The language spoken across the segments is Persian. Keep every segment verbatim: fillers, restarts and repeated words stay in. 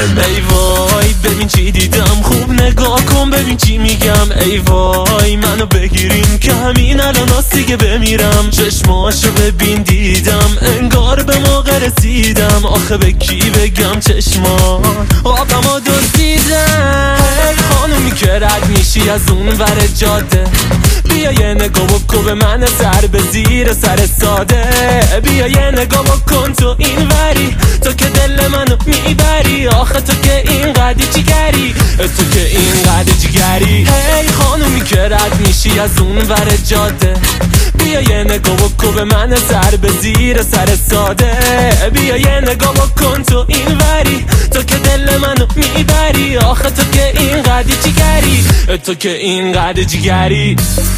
ای وای ببین چی دیدم، خوب نگاه کن ببین چی میگم. ای وای منو بگیریم که همین الان دیگه بمیرم. چشماشو ببین دیدم انگار به موقع رسیدم. آخه به کی بگم چشما آبمو دزدیدم. ای خانومی که رد میشی از اون ور جاده، بیا یه نگاه بکن به من سر به زیر سر ساده. بیا یه نگاه بکن تو این وری، تو که دل منو میبری. آخه تو که این قدی جیگری، تو که این قدی جیگری. هی خانومی که رد میشی از اون ور جاده، بیا یه نگاه بکن به من سر به زیر سر ساده. بیا یه نگاه بکن تو این وری، تو که دل منو میبری. آخه تو که این قدی جیگری، تو که این قدی جیگری.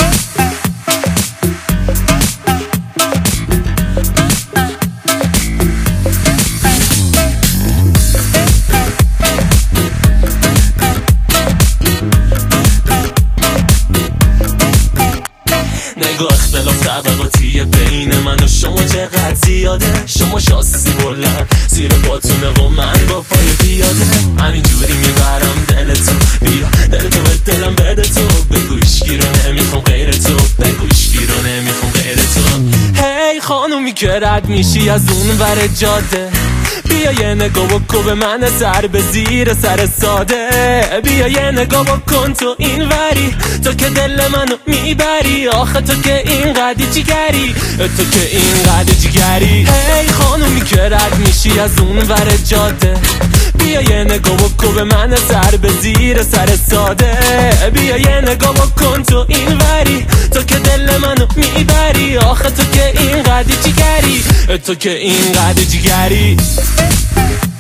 نگاه اختلاف طبقاتیه بین من و شما چقدر زیاده. شما شاسی بلند زیر باتونه و من با پای بیاده. همینجوری میبرم دلتو، بیا دلتو به دلم بده تو. بگو ایشکی رو نمیخوام غیر تو، بگو ایشکی رو نمیخوام غیر تو. هی خانومی که رد میشی از اون ور جاده، بیا یه نگاه بکن به من سر به زیر سر ساده. بیا یه نگاه بکن تو این وری، تو که دل منو میبری. آخه تو که این قدی جیگری، تو که این قدی جیگری. هی خانومی که رد میشی از اون ور جاده، بیا یه نگاه بکن به من سر به زیر سر ساده. بیا یه نگاه بکن تو این وری، تو که دل منو میبری. آخه تو که این قدی جیگری، تو که این قدی جیگری.